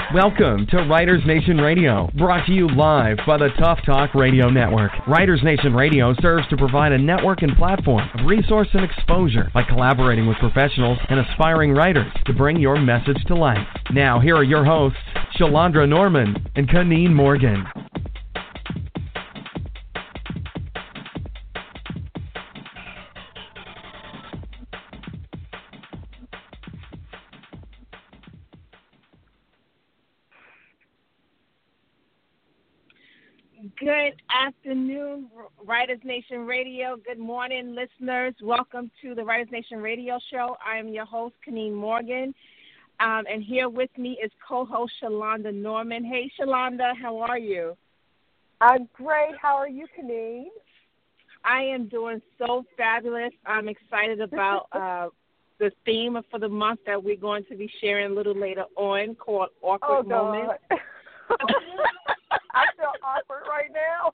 Welcome to Writers Nation Radio, brought to you live by the Tough Talk Radio Network. Writers Nation Radio serves to provide a network and platform of resource and exposure by collaborating with professionals and aspiring writers to bring your message to life. Now, here are your hosts, Shalandra Norman and Kaneen Morgan. Good afternoon, Writers Nation Radio. Good morning, listeners. Welcome to the Writers Nation Radio Show. I am your host, Kaneen Morgan, and here with me is co-host Shalandra Norman. Hey, Shalandra, how are you? I'm great. How are you, Kaneen? I am doing so fabulous. I'm excited about the theme for the month that we're going to be sharing a little later on, called Awkward Moments. I feel awkward right now.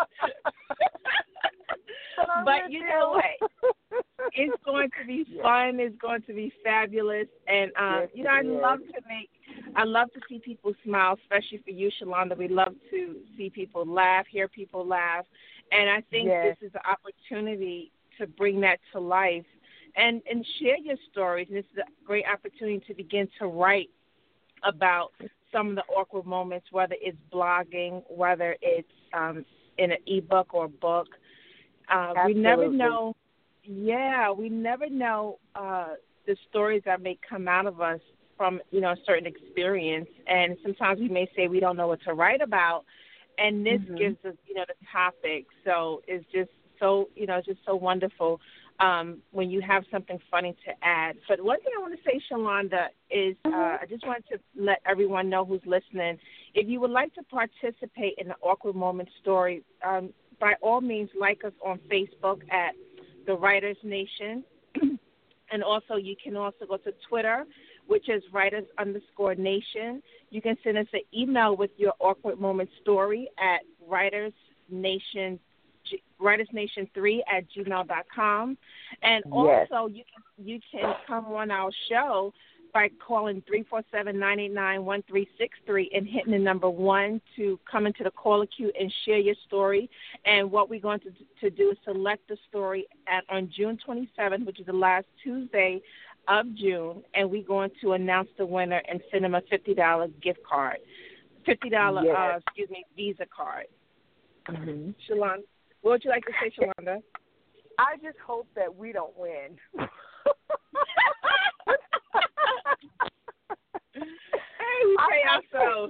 But you know what? It's going to be fun. It's going to be fabulous. And, I love to see people smile, especially for you, Shalandra. We love to see people laugh, hear people laugh. And I think this is an opportunity to bring that to life and share your stories. And this is a great opportunity to begin to write about some of the awkward moments, whether it's blogging, whether it's in an ebook or a book. We never know. Yeah, we never know the stories that may come out of us from, a certain experience. And sometimes we may say we don't know what to write about. And this gives us, the topic. So it's just so, just so wonderful when you have something funny to add. But one thing I want to say, Shalandra, is I just wanted to let everyone know who's listening, if you would like to participate in the Awkward Moment story, by all means, like us on Facebook at The Writers Nation. And also, you can also go to Twitter, which is Writers_Nation. You can send us an email with your Awkward Moment story at writersnation3@gmail.com. And also, you can come on our show by calling 347-989-1363 and hitting the number 1 to come into the caller queue and share your story. And what we're going to do is select the story on June 27th, which is the last Tuesday of June, and we're going to announce the winner and send them a $50 gift card, $50 Visa card. Shalandra, what would you like to say, Shalandra? I just hope that we don't win. Hey, we pay ourselves.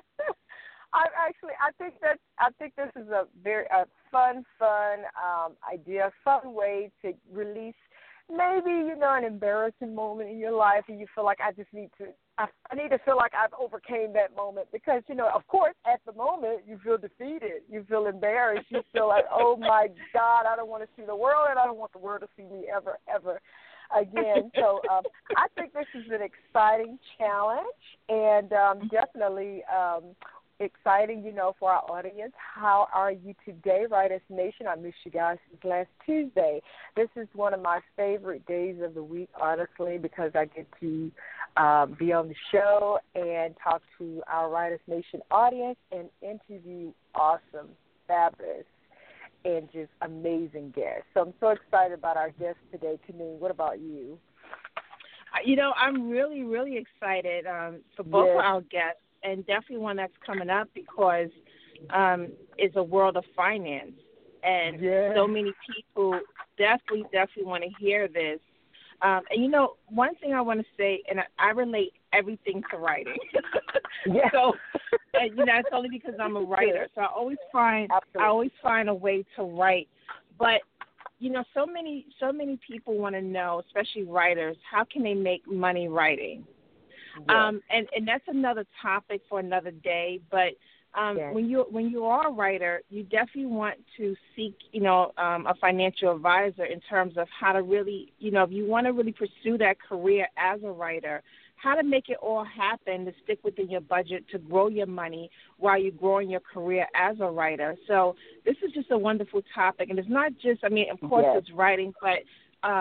I think this is a very fun idea, fun way to release maybe, an embarrassing moment in your life, and you feel like I need to feel like I've overcame that moment because, of course, at the moment you feel defeated, you feel embarrassed, you feel like, oh my God, I don't want to see the world, and I don't want the world to see me ever again. So I think this is an exciting challenge, and definitely exciting, for our audience. How are you today, Writers Nation? I missed you guys since last Tuesday. This is one of my favorite days of the week, honestly, because I get to be on the show and talk to our Writers Nation audience and interview awesome, fabulous, and just amazing guests. So I'm so excited about our guests today. Kaneen, what about you? I'm really, really excited for both of our guests, and definitely one that's coming up because it's a world of finance. And so many people definitely want to hear this. And, one thing I want to say, and I relate everything to writing. So, it's only because I'm a writer. So I always find a way to write. But, so many people want to know, especially writers, how can they make money writing? And that's another topic for another day. But when you are a writer, you definitely want to seek, a financial advisor in terms of how to really, if you want to really pursue that career as a writer, how to make it all happen to stick within your budget to grow your money while you're growing your career as a writer. So this is just a wonderful topic. And it's not just, of course it's writing, but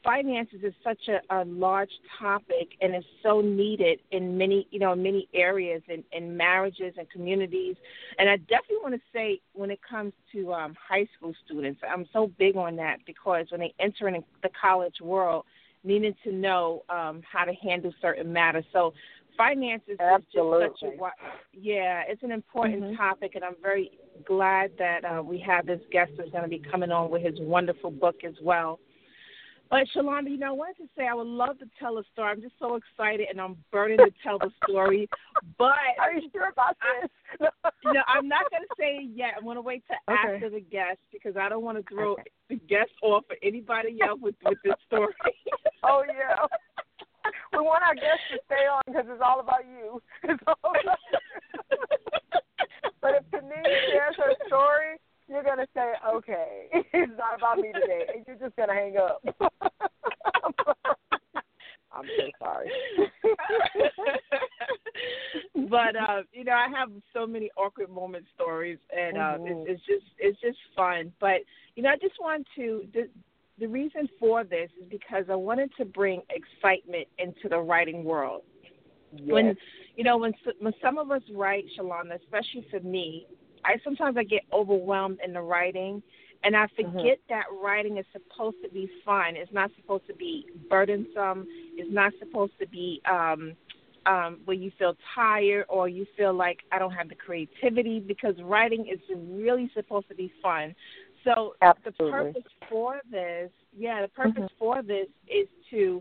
finances is such a large topic, and it's so needed in many areas in marriages and communities. And I definitely want to say when it comes to high school students, I'm so big on that because when they enter in the college world, needing to know how to handle certain matters. So finances Absolutely. is just such it's an important topic, and I'm very glad that we have this guest who's going to be coming on with his wonderful book as well. But, Shalonda, I wanted to say I would love to tell a story. I'm just so excited, and I'm burning to tell the story. But are you sure about this? I'm not going to say it yet. I want to wait till after the guest because I don't want to throw the guest off or anybody else with this story. Oh, yeah. We want our guests to stay on because it's all about you. It's all about you. But if Kenise shares her story, you're going to say, okay, it's not about me today, and you're just going to hang up. I'm so sorry. But, I have so many awkward moment stories, and it's just fun. But, I just want to the reason for this is because I wanted to bring excitement into the writing world. Yes. When some of us write, Shalonda, especially for me, I sometimes get overwhelmed in the writing, and I forget that writing is supposed to be fun. It's not supposed to be burdensome. It's not supposed to be where you feel tired or you feel like I don't have the creativity, because writing is really supposed to be fun. So Absolutely. The purpose for this is to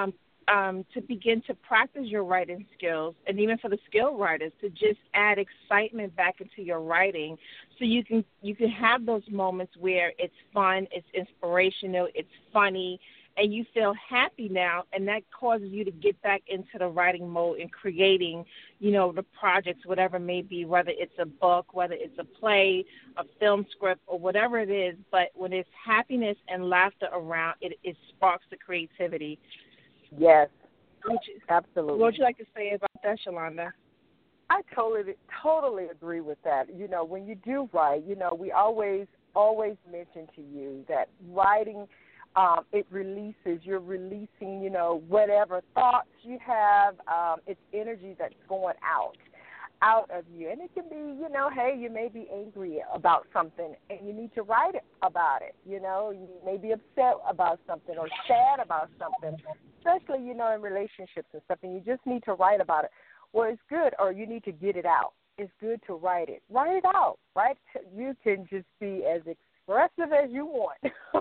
begin to practice your writing skills, and even for the skilled writers to just add excitement back into your writing, so you can have those moments where it's fun, it's inspirational, it's funny, and you feel happy now, and that causes you to get back into the writing mode and creating, the projects, whatever it may be, whether it's a book, whether it's a play, a film script, or whatever it is. But when there's happiness and laughter around, it sparks the creativity. Yes, absolutely. What would you like to say about that, Shalonda? I totally agree with that. When you do write, we always mention to you that writing, it releases. You're releasing, whatever thoughts you have. It's energy that's going out of you. And it can be, hey, you may be angry about something and you need to write about it. You may be upset about something or sad about something, especially, in relationships and stuff, and you just need to write about it. Well, it's good, or you need to get it out. It's good to write it. Write it out, right? You can just be as expressive as you want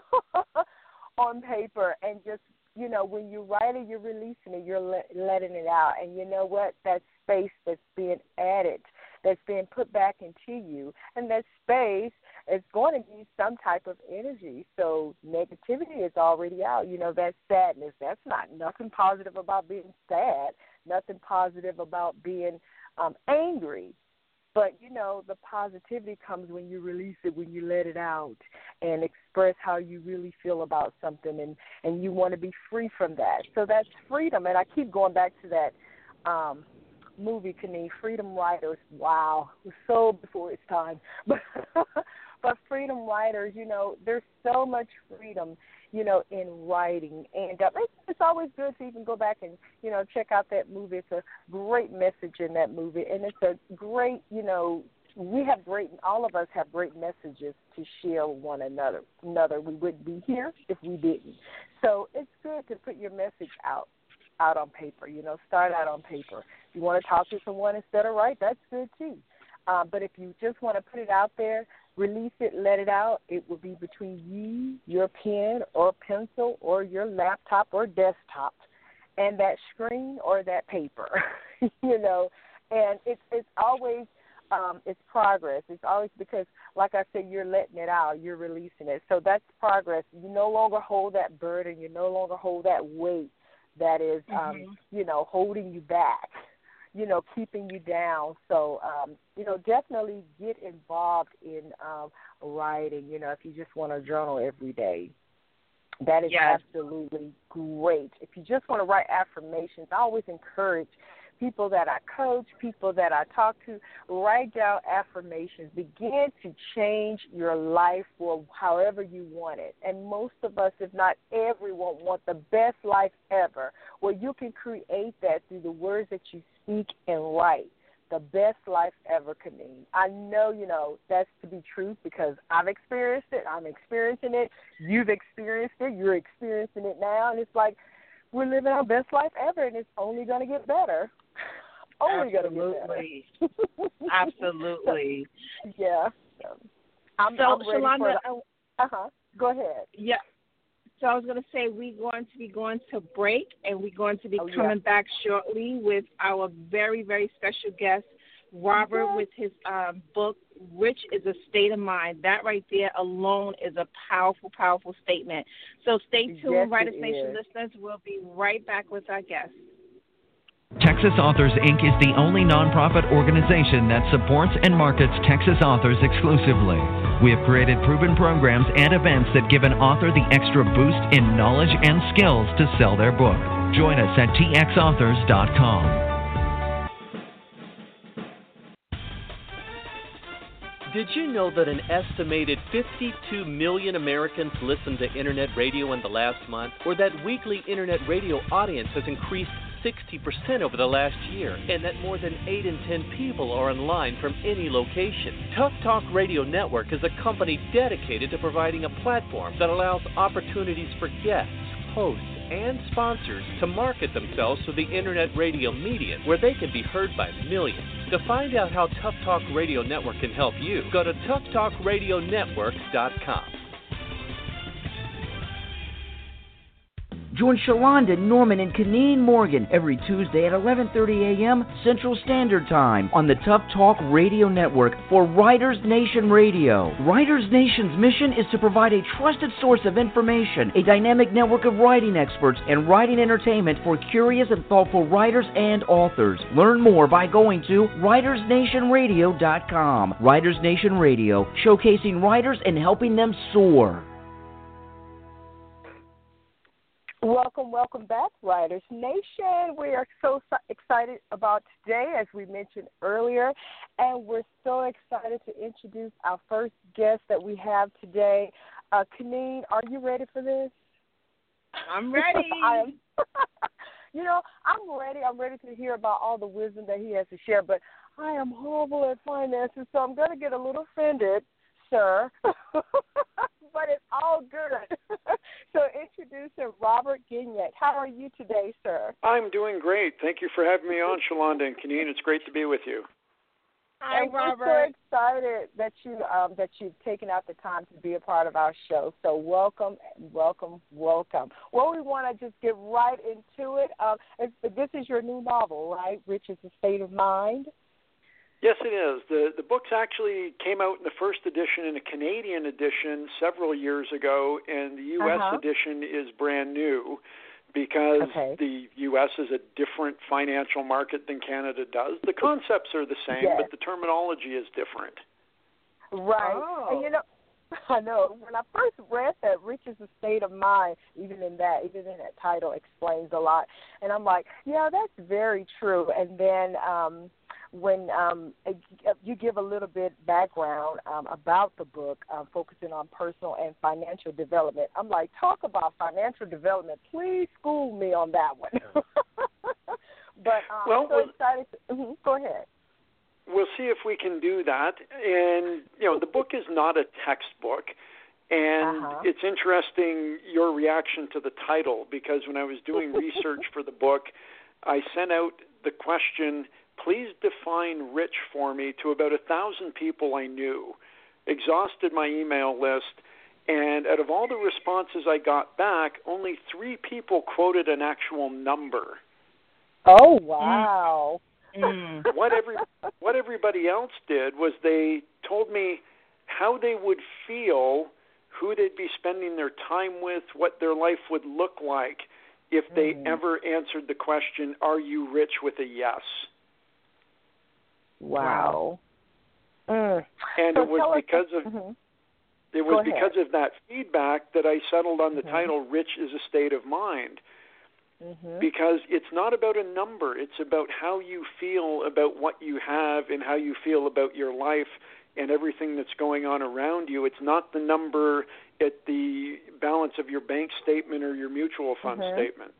on paper, and just, when you write it, you're releasing it, you're letting it out. And you know what? That space that's being added, that's being put back into you, and that space is going to need some type of energy. So negativity is already out. That sadness, that's nothing positive about being sad, nothing positive about being angry. But, the positivity comes when you release it, when you let it out and express how you really feel about something, and you want to be free from that. So that's freedom. And I keep going back to that movie, Kenise, Freedom Writers. Wow, it was so before its time. But freedom writers, there's so much freedom, in writing. And it's always good to even go back and, check out that movie. It's a great message in that movie. And it's a great, all of us have great messages to share with one another. We wouldn't be here if we didn't. So it's good to put your message out on paper, start out on paper. If you want to talk to someone instead of write, that's good too. But if you just want to put it out there, release it, let it out, it will be between you, your pen or pencil or your laptop or desktop and that screen or that paper, And it's always it's progress. It's always because, like I said, you're letting it out, you're releasing it. So that's progress. You no longer hold that burden. You no longer hold that weight that is, holding you back, keeping you down. So, definitely get involved in writing, if you just want to journal every day. That is absolutely great. If you just want to write affirmations, I always encourage people that I coach, people that I talk to, write down affirmations. Begin to change your life for however you want it. And most of us, if not everyone, want the best life ever. Well, you can create that through the words that you speak and write. The best life ever, Kaneen. I know, that's to be true because I've experienced it. I'm experiencing it. You've experienced it. You're experiencing it now. And it's like we're living our best life ever, and it's only going to get better. Only going to get better. Absolutely. Yeah. I'm ready Shalonda, go ahead. Yeah. So I was going to say we're going to be going to break, and we're going to be coming back shortly with our very, very special guest, Robert, with his book, Rich is a State of Mind. That right there alone is a powerful, powerful statement. So stay tuned, yes, Writers Nation listeners. We'll be right back with our guest. Texas Authors, Inc. is the only nonprofit organization that supports and markets Texas authors exclusively. We have created proven programs and events that give an author the extra boost in knowledge and skills to sell their book. Join us at txauthors.com. Did you know that an estimated 52 million Americans listened to Internet radio in the last month? Or that weekly Internet radio audience has increased 60% over the last year, and that more than 8 in 10 people are online from any location? Tough Talk Radio Network is a company dedicated to providing a platform that allows opportunities for guests, hosts, and sponsors to market themselves to the Internet radio medium where they can be heard by millions. To find out how Tough Talk Radio Network can help you, go to toughtalkradionetwork.com. Join Shalonda, Norman, and Kaneen Morgan every Tuesday at 11:30 a.m. Central Standard Time on the Tough Talk Radio Network for Writers Nation Radio. Writers Nation's mission is to provide a trusted source of information, a dynamic network of writing experts, and writing entertainment for curious and thoughtful writers and authors. Learn more by going to WritersNationRadio.com. Writers Nation Radio, showcasing writers and helping them soar. Welcome back, Writers Nation. We are so excited about today, as we mentioned earlier, and we're so excited to introduce our first guest that we have today. Kaneen, are you ready for this? I'm ready. I'm ready. I'm ready to hear about all the wisdom that he has to share, but I am horrible at finances, so I'm going to get a little offended, sir. But it's all good. So introducing Robert Guignac. How are you today, sir? I'm doing great. Thank you for having me on, Shalonda and Kaneen. It's great to be with you. Hi, Robert. We're so excited that you've taken out the time to be a part of our show. So welcome. Well, we want to just get right into it. This is your new novel, right? Rich is a State of Mind. Yes, it is. The books actually came out in the first edition and a Canadian edition several years ago, and the U.S. edition is brand new because the U.S. is a different financial market than Canada does. The concepts are the same, but the terminology is different. Right. Oh. And I know. When I first read that, Rich is a State of Mind, even in that title explains a lot. And I'm like, yeah, that's very true. And then when you give a little bit background about the book, focusing on personal and financial development, I'm like, talk about financial development. Please school me on that one. But I'm so excited. Go ahead. We'll see if we can do that. And, the book is not a textbook. And it's interesting, your reaction to the title, because when I was doing research for the book, I sent out the question, please define rich for me, to about 1,000 people I knew, exhausted my email list, and out of all the responses I got back, only 3 people quoted an actual number. Oh, wow. What everybody else did was they told me how they would feel, who they'd be spending their time with, what their life would look like if they ever answered the question, are you rich, with a yes. Wow. And it was because of that feedback that I settled on the title, Rich is a State of Mind. because it's not about a number. It's about how you feel about what you have and how you feel about your life and everything that's going on around you. It's not the number at the balance of your bank statement or your mutual fund statement.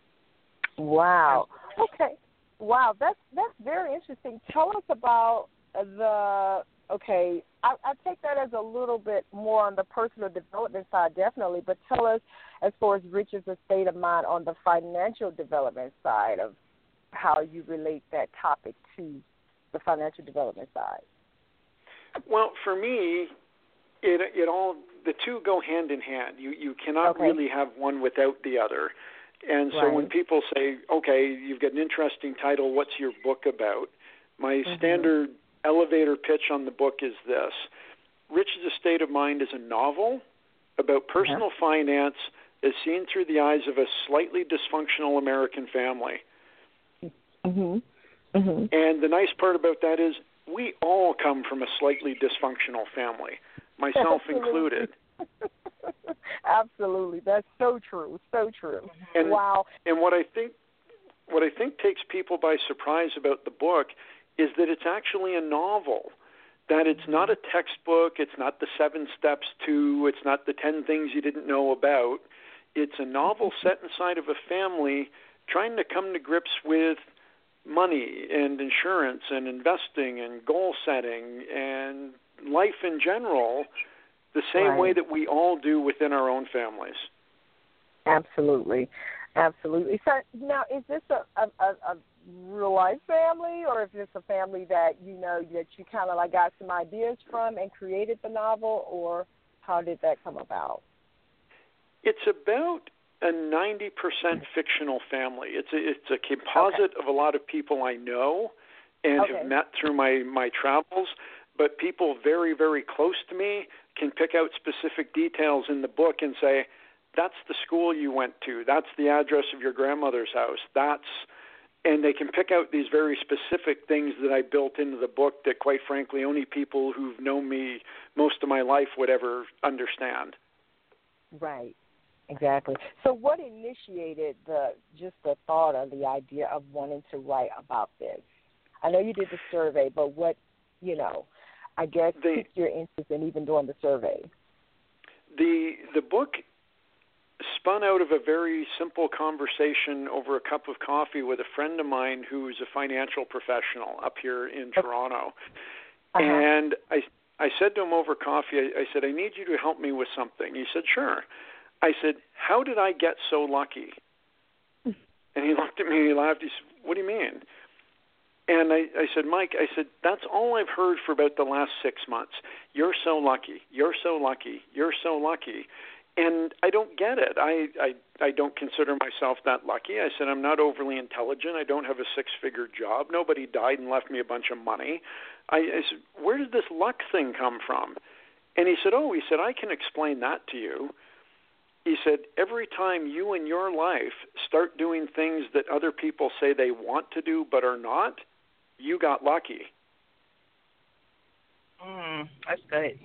Wow. Okay. Wow, that's very interesting. Tell us about I take that as a little bit more on the personal development side, definitely, but tell us as far as Rich's state of mind on the financial development side of how you relate that topic to the financial development side. Well, for me, it all, the two go hand in hand. You cannot really have one without the other. And so when people say, okay, you've got an interesting title, what's your book about? My standard elevator pitch on the book is this. Rich's State of Mind is a novel about personal finance as seen through the eyes of a slightly dysfunctional American family. And the nice part about that is we all come from a slightly dysfunctional family, myself included. Absolutely. That's so true. So true. And, wow. And what I think takes people by surprise about the book is that it's actually a novel, that it's not a textbook, it's not the 7 Steps to, it's not the 10 Things You Didn't Know About. It's a novel set inside of a family trying to come to grips with money and insurance and investing and goal setting and life in general the same way that we all do within our own families. Absolutely. Absolutely. So now, is this a real-life family, or is this a family that you kind of like got some ideas from and created the novel, or how did that come about? It's about a 90% fictional family. It's a composite of a lot of people I know and have met through my travels, but people very, very close to me can pick out specific details in the book and say, that's the school you went to, that's the address of your grandmother's house, and they can pick out these very specific things that I built into the book that, quite frankly, only people who've known me most of my life would ever understand. Right. Exactly. So what initiated the thought or the idea of wanting to write about this? I know you did the survey, but what, I guess piqued your interest in even doing the survey? The book spun out of a very simple conversation over a cup of coffee with a friend of mine who's a financial professional up here in Toronto. And I said to him over coffee, I said, I need you to help me with something. He said, sure. I said, how did I get so lucky? And he looked at me and he laughed. He said, what do you mean? And I said, Mike, that's all I've heard for about the last 6 months. You're so lucky. You're so lucky. You're so lucky. And I don't get it. I don't consider myself that lucky. I said, I'm not overly intelligent. I don't have a 6-figure job. Nobody died and left me a bunch of money. I said, where did this luck thing come from? And he said, I can explain that to you. He said, every time you in your life start doing things that other people say they want to do but are not, you got lucky. That's good.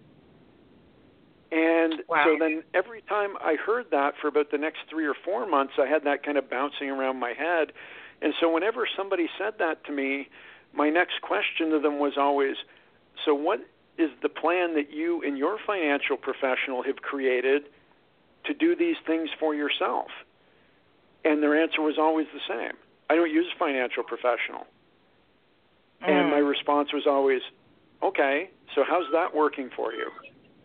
And so then every time I heard that for about the next 3 or 4 months, I had that kind of bouncing around my head. And so whenever somebody said that to me, my next question to them was always, so what is the plan that you and your financial professional have created to do these things for yourself? And their answer was always the same. I don't use a financial professional. And my response was always, okay, so how's that working for you?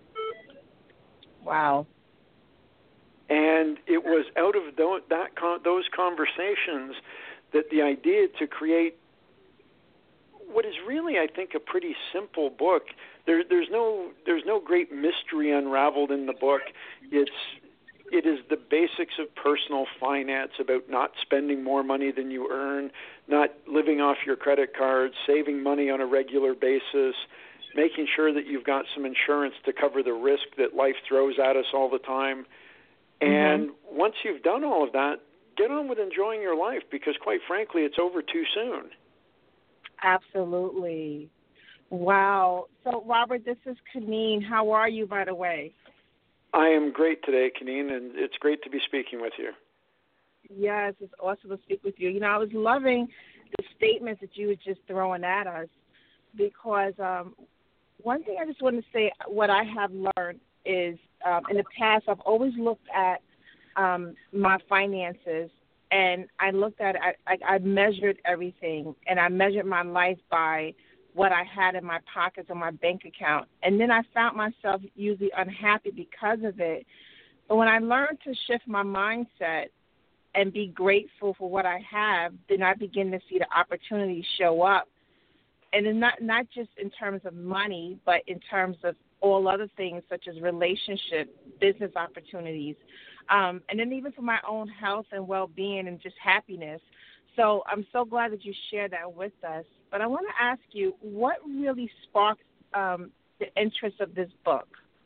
Wow. And it was out of those conversations that the idea to create what is really, I think, a pretty simple book. There's no great mystery unraveled in the book. It is the basics of personal finance, about not spending more money than you earn, not living off your credit cards, saving money on a regular basis, making sure that you've got some insurance to cover the risk that life throws at us all the time. And once you've done all of that, get on with enjoying your life, because quite frankly, it's over too soon. Absolutely. Wow. So, Robert, this is Kaneen. How are you, by the way? I am great today, Kaneen, and it's great to be speaking with you. Yes, it's awesome to speak with you. You know, I was loving the statements that you were just throwing at us because one thing I just want to say, what I have learned is in the past I've always looked at my finances, and I looked at it, I measured everything, and I measured my life by what I had in my pockets or my bank account. And then I found myself usually unhappy because of it. But when I learned to shift my mindset and be grateful for what I have, then I begin to see the opportunities show up. And it's not just in terms of money, but in terms of all other things such as relationship, business opportunities, and then even for my own health and well-being and just happiness. So I'm so glad that you shared that with us. But I want to ask you, what really sparked the interest of this book?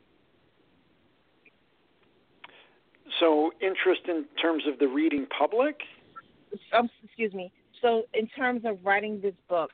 So interest in terms of the reading public? Excuse me. So in terms of writing this book?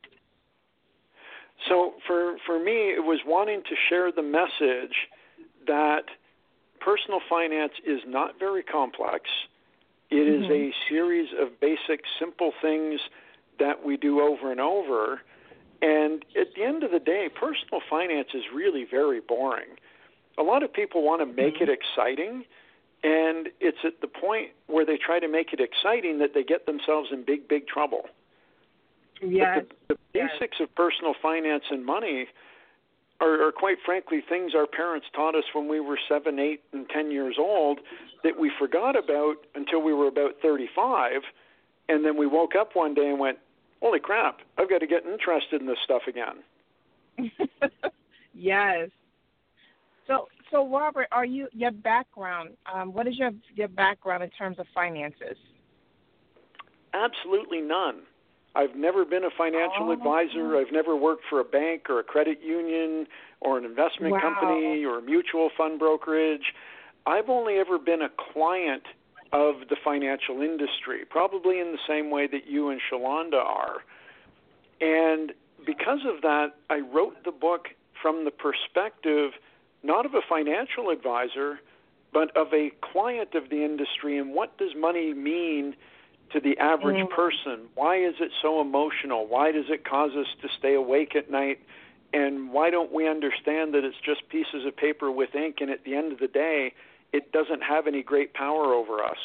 So for me, it was wanting to share the message that personal finance is not very complex. It is a series of basic, simple things that we do over and over. And at the end of the day, personal finance is really very boring. A lot of people want to make it exciting, and it's at the point where they try to make it exciting that they get themselves in big, big trouble. Yes. But the basics of personal finance and money are quite frankly things our parents taught us when we were 7, 8, and 10 years old that we forgot about until we were about 35, and then we woke up one day and went, holy crap, I've got to get interested in this stuff again. Yes. So Robert, your background, what is your background in terms of finances? Absolutely none. I've never been a financial advisor. I've never worked for a bank or a credit union or an investment company or a mutual fund brokerage. I've only ever been a client of the financial industry, probably in the same way that you and Shalonda are. And because of that, I wrote the book from the perspective not of a financial advisor, but of a client of the industry. And what does money mean to the average person? Why is it so emotional? Why does it cause us to stay awake at night? And why don't we understand that it's just pieces of paper with ink, and at the end of the day, it doesn't have any great power over us?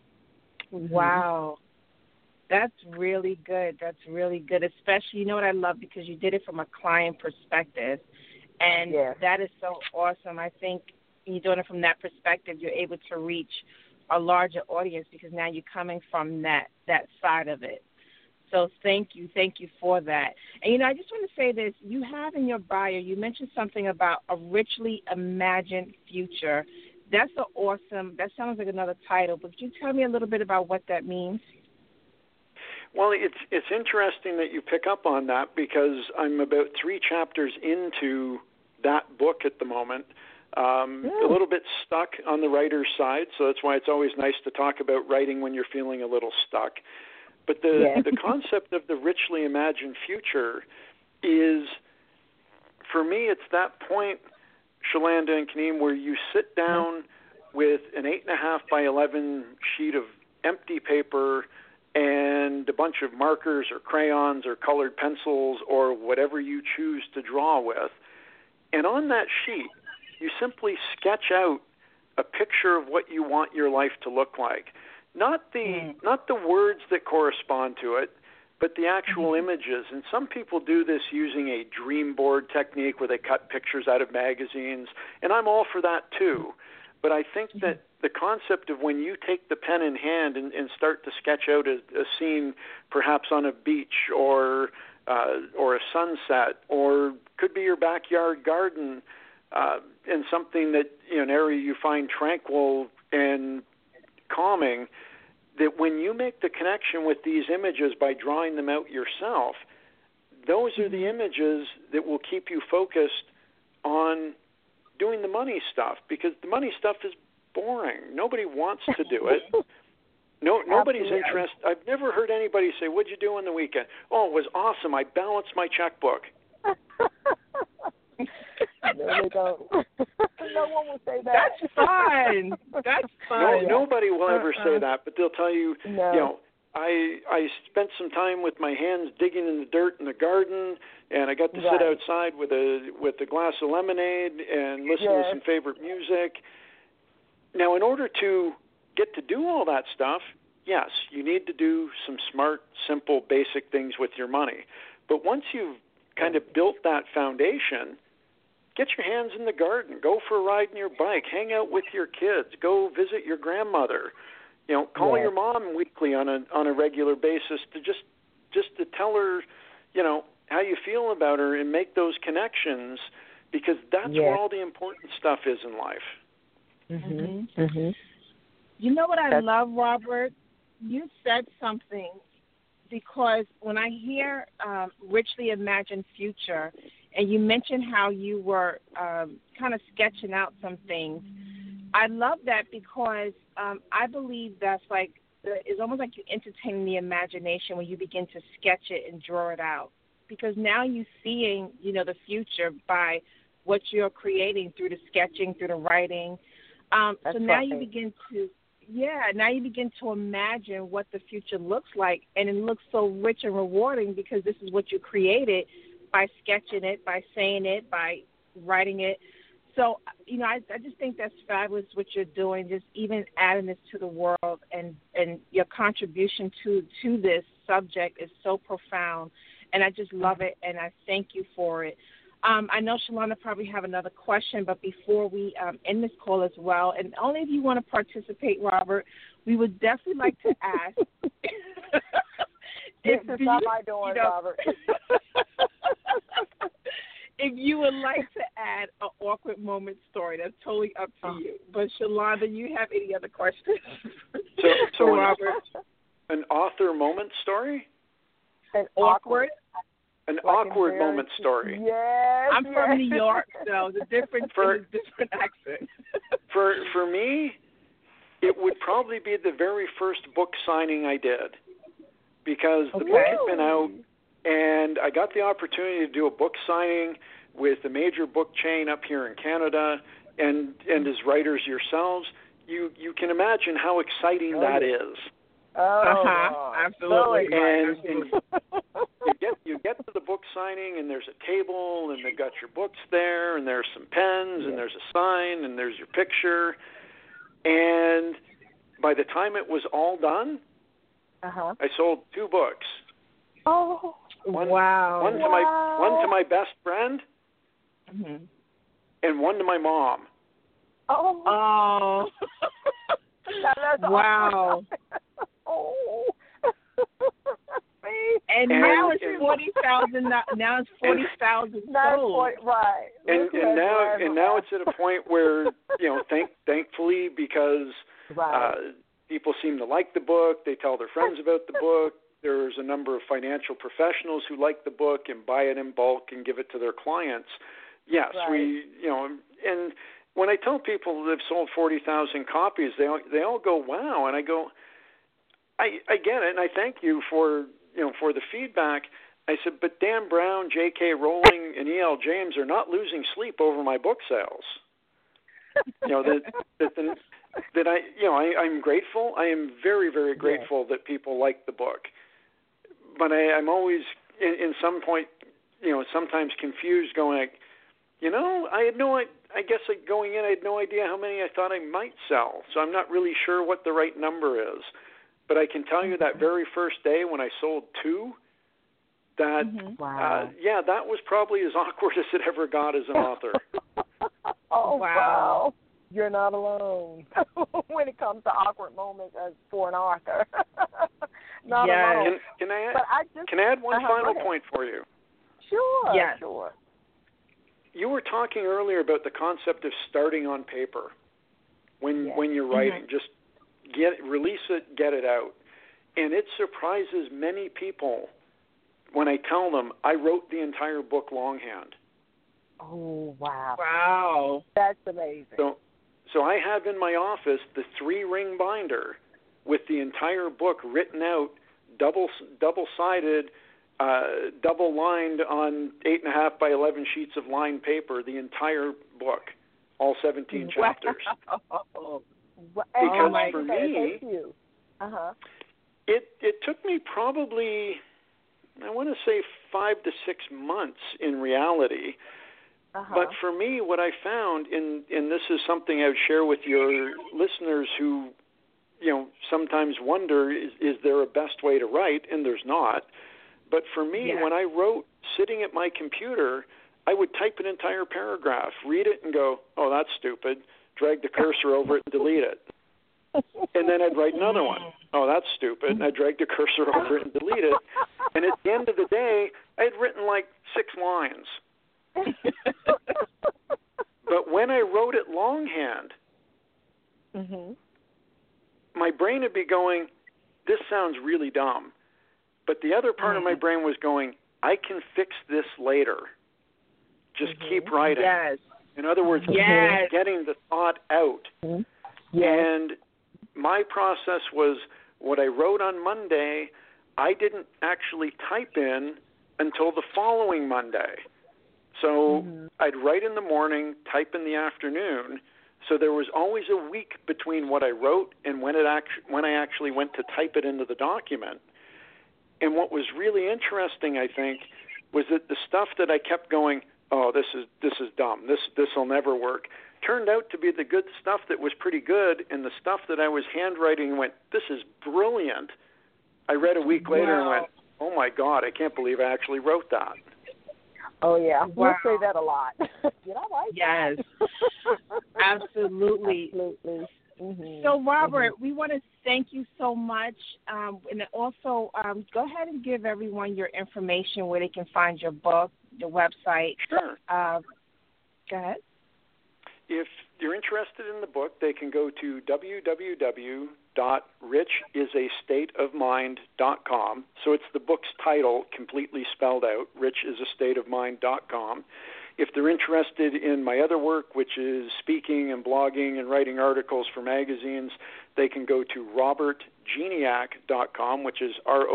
Wow. That's really good. That's really good. Especially, you know what I love, because you did it from a client perspective. And that is so awesome. I think you're doing it from that perspective, you're able to reach a larger audience because now you're coming from that side of it. So thank you for that. And, you know, I just want to say this. You have in your bio, you mentioned something about a richly imagined future. That sounds like another title, but could you tell me a little bit about what that means? Well, it's interesting that you pick up on that because I'm about 3 chapters into that book at the moment. A little bit stuck on the writer's side, so that's why it's always nice to talk about writing when you're feeling a little stuck. But the concept of the richly imagined future is, for me, it's that point, Shalonda and Kaneem, where you sit down with an 8.5 by 11 sheet of empty paper and a bunch of markers or crayons or colored pencils or whatever you choose to draw with. And on that sheet, you simply sketch out a picture of what you want your life to look like. Not the words that correspond to it, but the actual images. And some people do this using a dream board technique where they cut pictures out of magazines, and I'm all for that too. But I think that the concept of when you take the pen in hand and start to sketch out a scene, perhaps on a beach or a sunset, or could be your backyard garden, and something that, an area you find tranquil and calming, that when you make the connection with these images by drawing them out yourself, those are the images that will keep you focused on doing the money stuff, because the money stuff is boring. Nobody wants to do it. Nobody's interested. I've never heard anybody say, "What'd you do on the weekend?" "Oh, it was awesome. I balanced my checkbook." No, they don't. No one will say that. That's fun. That's fun. No, nobody will ever say that, but they'll tell you, No. you know, I spent some time with my hands digging in the dirt in the garden, and I got to sit outside with a glass of lemonade and listen to some favorite music. Now, in order to get to do all that stuff, yes, you need to do some smart, simple, basic things with your money. But once you've kind of built that foundation, get your hands in the garden, go for a ride on your bike, hang out with your kids, go visit your grandmother. You know, call your mom weekly on a regular basis to just to tell her, you know, how you feel about her and make those connections, because that's where all the important stuff is in life. Mm-hmm. Mm-hmm. You know what I love, Robert? You said something, because when I hear Richly Imagined Future, and you mentioned how you were kind of sketching out some things, I love that, because I believe that's like, it's almost like you entertain the imagination when you begin to sketch it and draw it out, because now you're seeing, you know, the future by what you're creating through the sketching, through the writing. So now you begin to, now you begin to imagine what the future looks like, and it looks so rich and rewarding because this is what you created by sketching it, by saying it, by writing it. So, you know, I just think that's fabulous what you're doing, just even adding this to the world, and your contribution to this subject is so profound, and I just love it, and I thank you for it. I know Shalonda probably have another question, but before we end this call as well, and only if you want to participate, Robert, we would definitely like to ask. This is not my doing, Robert. If you would like to add an awkward moment story, that's totally up to you. But Shalonda, you have any other questions? So Robert, an author moment story? An awkward moment story. Yes. I'm from New York, so the different accent. For me, it would probably be the very first book signing I did, because the book had been out, and I got the opportunity to do a book signing with a major book chain up here in Canada, and as writers yourselves, you can imagine how exciting that is. Absolutely. And you get to the book signing, and there's a table, and they've got your books there, and there's some pens, and there's a sign, and there's your picture. And by the time it was all done, I sold 2 books. Oh, One to my best friend, and one to my mom. Oh. Wow. Oh. And now it's 40,000. Now it's 40,000 sold. Right. And now it's at a point where, you know, thankfully, because people seem to like the book, they tell their friends about the book. There's a number of financial professionals who like the book and buy it in bulk and give it to their clients. Yes, and when I tell people they've sold 40,000 copies, they all go, wow. And I go, I get it, and I thank you for the feedback. I said, but Dan Brown, J.K. Rowling, and E.L. James are not losing sleep over my book sales. You know, I'm grateful. I am very, very grateful that people like the book. But I'm always, in some point, you know, sometimes confused, going like, you know, I guess going in, I had no idea how many I thought I might sell. So I'm not really sure what the right number is. But I can tell you that very first day when I sold 2, that, that was probably as awkward as it ever got as an author. Wow. You're not alone when it comes to awkward moments for an author. Not alone. Can I add one final point for you? Sure. Yes. Sure. You were talking earlier about the concept of starting on paper when you're writing. Just release it, get it out. And it surprises many people when I tell them I wrote the entire book longhand. Oh, wow. Wow. That's amazing. So I have in my office the 3-ring binder with the entire book written out, double-sided, double-lined on 8.5 by 11 sheets of lined paper, the entire book, all 17 chapters. Wow. Because for me, it took me probably, I want to say 5 to 6 months in reality. But for me, what I found, and this is something I would share with your listeners who, sometimes wonder, is there a best way to write? And there's not. But for me, when I wrote sitting at my computer, I would type an entire paragraph, read it and go, oh, that's stupid, drag the cursor over it and delete it. And then I'd write another one. Oh, that's stupid. And I'd drag the cursor over it and delete it. And at the end of the day, I had written like 6 lines. But when I wrote it longhand, my brain would be going, this sounds really dumb. But the other part of my brain was going, I can fix this later. Just keep writing. Yes. In other words, getting the thought out. And my process was what I wrote on Monday, I didn't actually type in until the following Monday. So I'd write in the morning, type in the afternoon. So there was always a week between what I wrote and when I actually went to type it into the document. And what was really interesting, I think, was that the stuff that I kept going, oh, this is dumb, this will never work, turned out to be the good stuff that was pretty good, and the stuff that I was handwriting and went, this is brilliant. I read a week later and went, oh my God, I can't believe I actually wrote that. Oh yeah, we'll say that a lot. Did I write that? Yes, absolutely. So, Robert, we want to thank you so much. And also, go ahead and give everyone your information where they can find your book, your website. Sure. Go ahead. If you're interested in the book, they can go to www.richIsAStateOfMind.com. So it's the book's title completely spelled out, RichIsAStateOfMind.com. If they're interested in my other work, which is speaking and blogging and writing articles for magazines, they can go to robertgignac.com, which is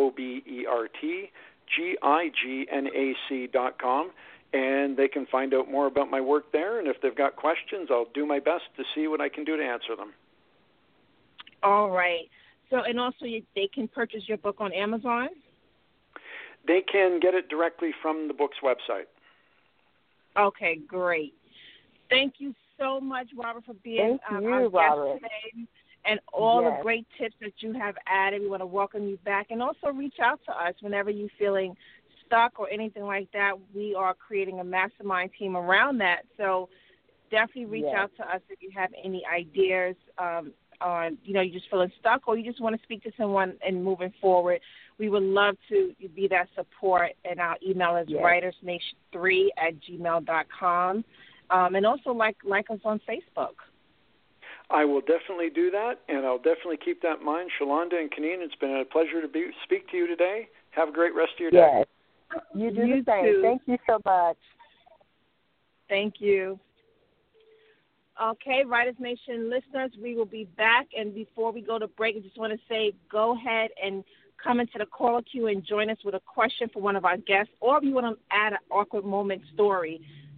RobertGignac.com, and they can find out more about my work there. And if they've got questions, I'll do my best to see what I can do to answer them. All right. So, and also they can purchase your book on Amazon? They can get it directly from the book's website. Okay, great. Thank you so much, Robert, for being our guest today, and all the great tips that you have added. We want to welcome you back, and also reach out to us whenever you're feeling stuck or anything like that. We are creating a mastermind team around that, so definitely reach out to us if you have any ideas on, you're just feeling stuck or you just want to speak to someone and moving forward. We would love to be that support, and our email is writersnation3@gmail.com. And also like us on Facebook. I will definitely do that, and I'll definitely keep that in mind. Shalonda and Kaneen, it's been a pleasure to speak to you today. Have a great rest of your day. Yes. You do the same. Too. Thank you so much. Thank you. Okay, Writers Nation listeners, we will be back. And before we go to break, I just want to say go ahead and come into the caller queue and join us with a question for one of our guests. Or if you want to add an awkward moment story,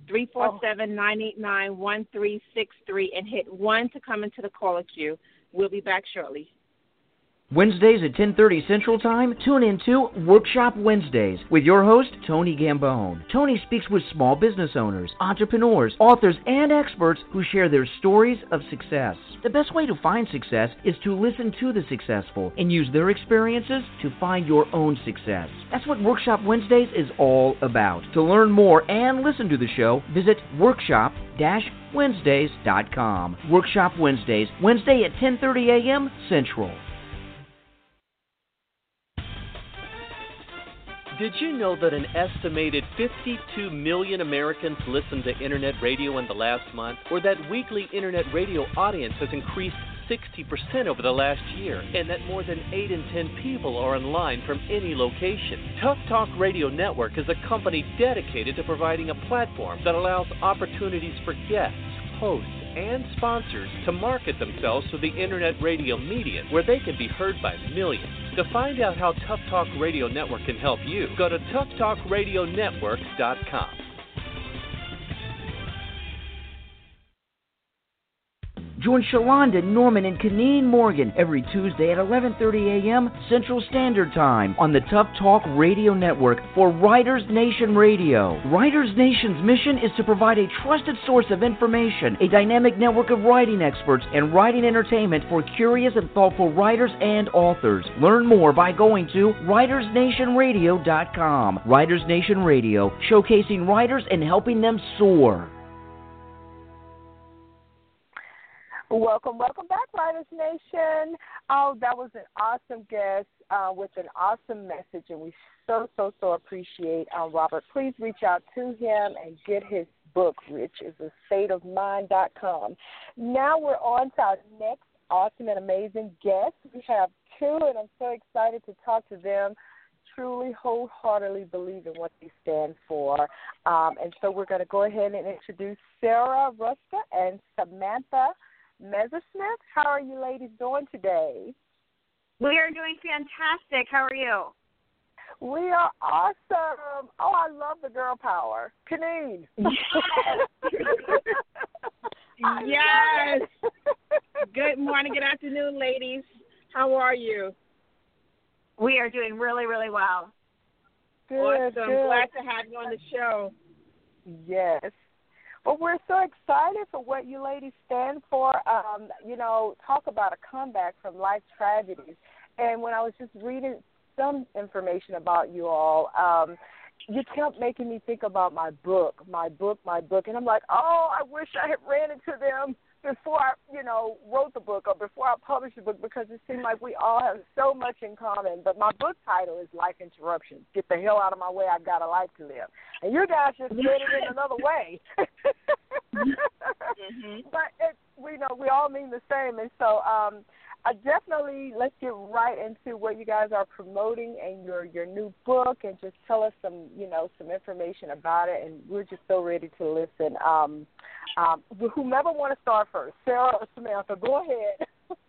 347-989-1363 and hit 1 to come into the caller queue. We'll be back shortly. Wednesdays at 10:30 Central Time, tune in to Workshop Wednesdays with your host, Tony Gambone. Tony speaks with small business owners, entrepreneurs, authors, and experts who share their stories of success. The best way to find success is to listen to the successful and use their experiences to find your own success. That's what Workshop Wednesdays is all about. To learn more and listen to the show, visit workshop-wednesdays.com. Workshop Wednesdays, Wednesday at 10:30 a.m. Central. Did you know that an estimated 52 million Americans listened to Internet radio in the last month? Or that weekly Internet radio audience has increased 60% over the last year? And that more than 8 in 10 people are online from any location? Tough Talk Radio Network is a company dedicated to providing a platform that allows opportunities for guests, hosts, and sponsors to market themselves to the internet radio media where they can be heard by millions. To find out how Tough Talk Radio Network can help you, go to toughtalkradionetwork.com. Join Shalonda, Norman, and Kaneen Morgan every Tuesday at 11:30 a.m. Central Standard Time on the Tough Talk Radio Network for Writers Nation Radio. Writers Nation's mission is to provide a trusted source of information, a dynamic network of writing experts, and writing entertainment for curious and thoughtful writers and authors. Learn more by going to WritersNationRadio.com. Writers Nation Radio, showcasing writers and helping them soar. Welcome back, Writers Nation. Oh, that was an awesome guest with an awesome message, and we so appreciate Robert. Please reach out to him and get his book, which is astateofmind.com. Now we're on to our next awesome and amazing guest. We have two, and I'm so excited to talk to them. Truly, wholeheartedly believe in what they stand for. And so we're going to go ahead and introduce Sarah Ruska and Samantha Messersmith. How are you ladies doing today? We are doing fantastic. How are you? We are awesome. Oh, I love the girl power. Kaneen. Yes. Good morning, good afternoon, ladies. How are you? We are doing really, really well. Good, awesome. Good. Glad to have you on the show. Yes. Well, we're so excited for what you ladies stand for. Talk about a comeback from life tragedies. And when I was just reading some information about you all, you kept making me think about my book. And I'm like, oh, I wish I had ran into them before I, wrote the book or before I published the book, because it seemed like we all have so much in common. But my book title is Life Interruptions. Get the hell out of my way. I've got a life to live. And you guys just said it in another way. Mm-hmm. But we all mean the same. And so let's get right into what you guys are promoting and your new book, and just tell us some information about it. And we're just so ready to listen. Whomever want to start first, Sarah or Samantha, go ahead.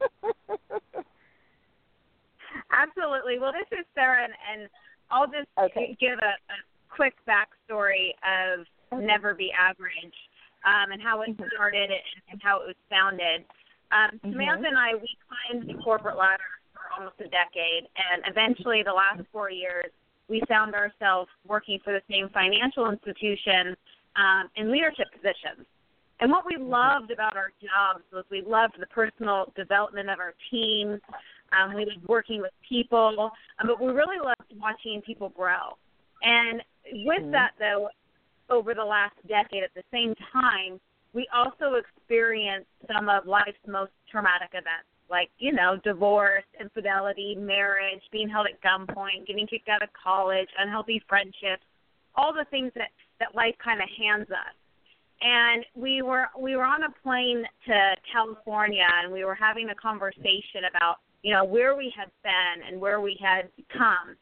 Absolutely. Well, this is Sarah, and I'll just give a quick backstory of Never Be Average, and how it started and how it was founded. Samantha and I, we climbed the corporate ladder for almost a decade, and eventually the last 4 years, we found ourselves working for the same financial institution in leadership positions. And what we loved about our jobs was we loved the personal development of our teams. We loved working with people, but we really loved watching people grow. And with that, though, over the last decade at the same time, we also experienced some of life's most traumatic events, like, divorce, infidelity, marriage, being held at gunpoint, getting kicked out of college, unhealthy friendships, all the things that life kind of hands us. And we were on a plane to California, and we were having a conversation about, where we had been and where we had come.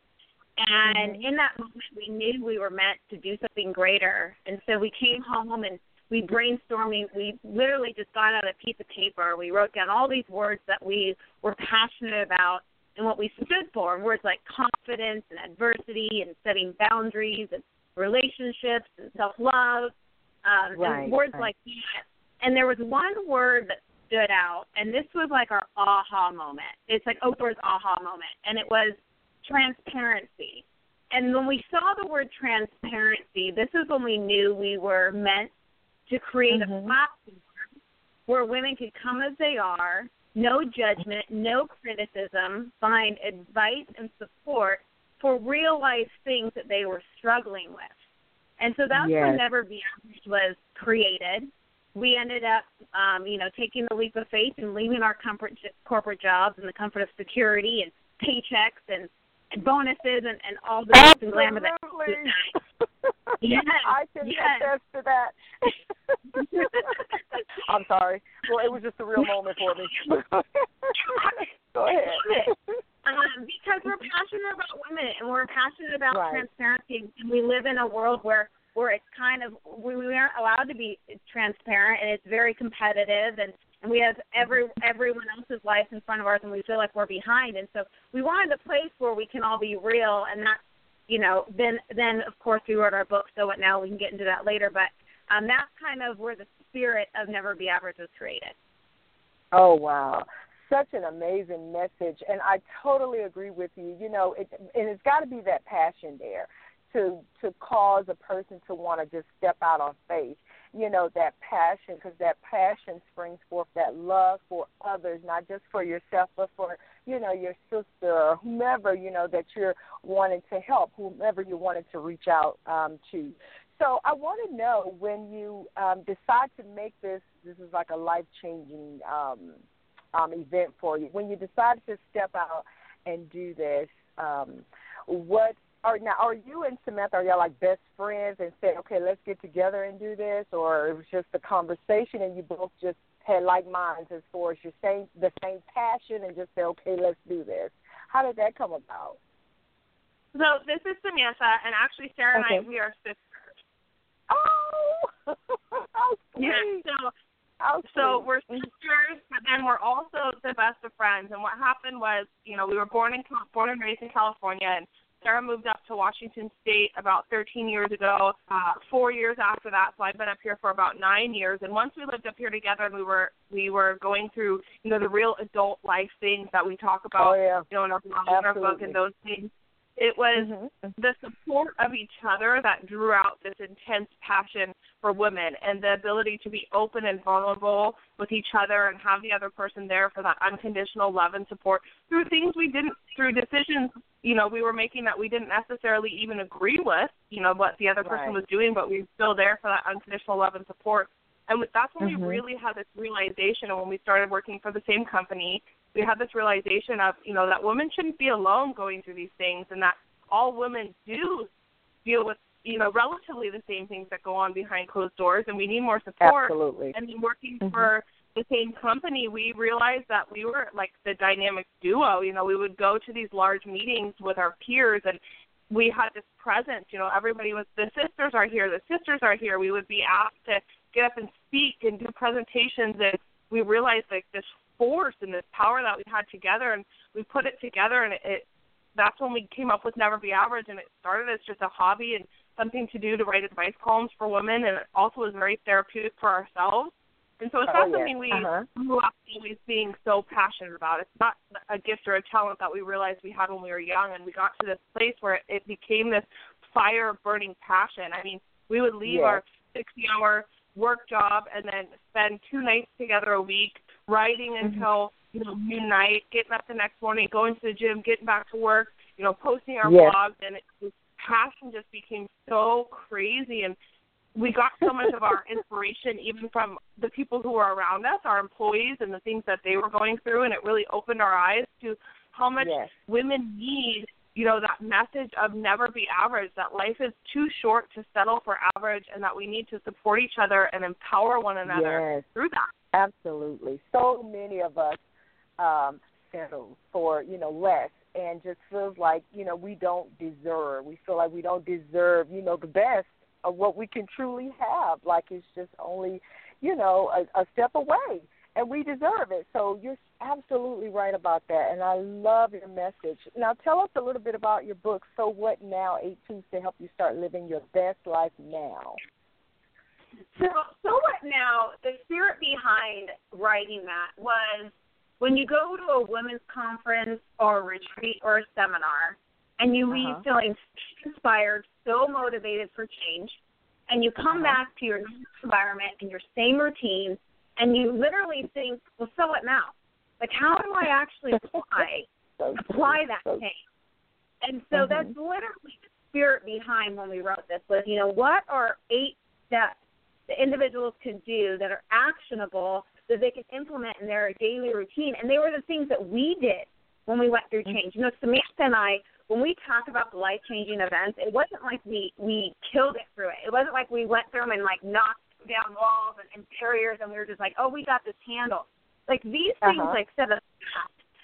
And in that moment, we knew we were meant to do something greater. And so we came home and we brainstormed. We literally just got out a piece of paper. We wrote down all these words that we were passionate about and what we stood for, words like confidence and adversity and setting boundaries and relationships and self-love. And words like that. And there was one word that stood out, and this was like our aha moment. It's like Oprah's aha moment, and it was transparency. And when we saw the word transparency, this is when we knew we were meant to create a platform where women could come as they are, no judgment, no criticism, find advice and support for real-life things that they were struggling with. And so that's when Never Be Average was created. We ended up, taking the leap of faith and leaving our corporate jobs and the comfort of security and paychecks and bonuses and all the glitz and glamour that comes with that. Yes, I can attest to that. I'm sorry. Well, it was just a real moment for me. Go ahead. Because we're passionate about women and we're passionate about transparency, and we live in a world where where it's kind of we aren't allowed to be transparent, and it's very competitive, and we have everyone else's life in front of ours, and we feel like we're behind. And so we wanted a place where we can all be real, and that's, you know, then of course we wrote our book, So What Now? We can get into that later, but that's kind of where the spirit of Never Be Average was created. Oh, wow. Such an amazing message, and I totally agree with you. You know, and it's got to be that passion there to cause a person to want to just step out on faith. You know, that passion, because that passion springs forth that love for others, not just for yourself, but for, you know, your sister or whomever, you know, that you're wanting to help, whomever you wanted to reach out to. So I want to know, when you decide to make this is like a life-changing event for you. When you decide to step out and do this, are you and Samantha, are y'all like best friends and said, okay, let's get together and do this, or it was just a conversation and you both just had like minds as far as the same passion and just said, okay, let's do this? How did that come about? So this is Samantha, and actually Sarah and I, we are sisters. Oh, how sweet. Yeah, so we're sisters, but then we're also the best of friends. And what happened was, you know, we were born and raised in California, and Sarah moved up to Washington State about 13 years ago, 4 years after that. So I've been up here for about 9 years. And once we lived up here together, and we were going through, you know, the real adult life things that we talk about, you know, in our blog and our book and those things. It was the support of each other that drew out this intense passion for women, and the ability to be open and vulnerable with each other and have the other person there for that unconditional love and support through decisions, you know, we were making that we didn't necessarily even agree with, you know, what the other person was doing, but we were still there for that unconditional love and support. And that's when we really had this realization, and when we started working for the same company, we had this realization of, you know, that women shouldn't be alone going through these things, and that all women do deal with, you know, relatively the same things that go on behind closed doors, and we need more support. Absolutely. And then working for the same company, we realized that we were like the dynamic duo. You know, we would go to these large meetings with our peers, and we had this presence. You know, everybody was, the sisters are here. We would be asked to get up and speak and do presentations, and we realized like this force and this power that we had together, and we put it together, and that's when we came up with Never Be Average, and it started as just a hobby and something to do to write advice columns for women, and it also was very therapeutic for ourselves. And so it's not something we grew up always being so passionate about. It's not a gift or a talent that we realized we had when we were young, and we got to this place where it became this fire-burning passion. I mean, we would leave our 60-hour work job and then spend 2 nights together a week, writing until, you know, midnight, getting up the next morning, going to the gym, getting back to work, you know, posting our blogs, and this passion just became so crazy. And we got so much of our inspiration even from the people who were around us, our employees, and the things that they were going through, and it really opened our eyes to how much women need, you know, that message of never be average, that life is too short to settle for average, and that we need to support each other and empower one another through that. Absolutely. So many of us settle for, you know, less, and just feels like, you know, we don't deserve. We feel like we don't deserve, you know, the best of what we can truly have. Like it's just only, you know, a step away, and we deserve it. So you're absolutely right about that, and I love your message. Now tell us a little bit about your book, So What Now? 8 Tools to Help You Start Living Your Best Life Now. So What Now, the spirit behind writing that was when you go to a women's conference or a retreat or a seminar and you leave feeling inspired, so motivated for change, and you come back to your environment and your same routine, and you literally think, well, so what now? Like, how do I actually apply that change? And so that's literally the spirit behind when we wrote this was, you know, what are 8 steps the individuals can do that are actionable that they can implement in their daily routine? And they were the things that we did when we went through change. You know, Samantha and I, when we talk about the life-changing events, it wasn't like we killed it through it. It wasn't like we went through them and, like, knocked down walls and barriers, and we were just like, oh, we got this handled. Like, these things, like, set us up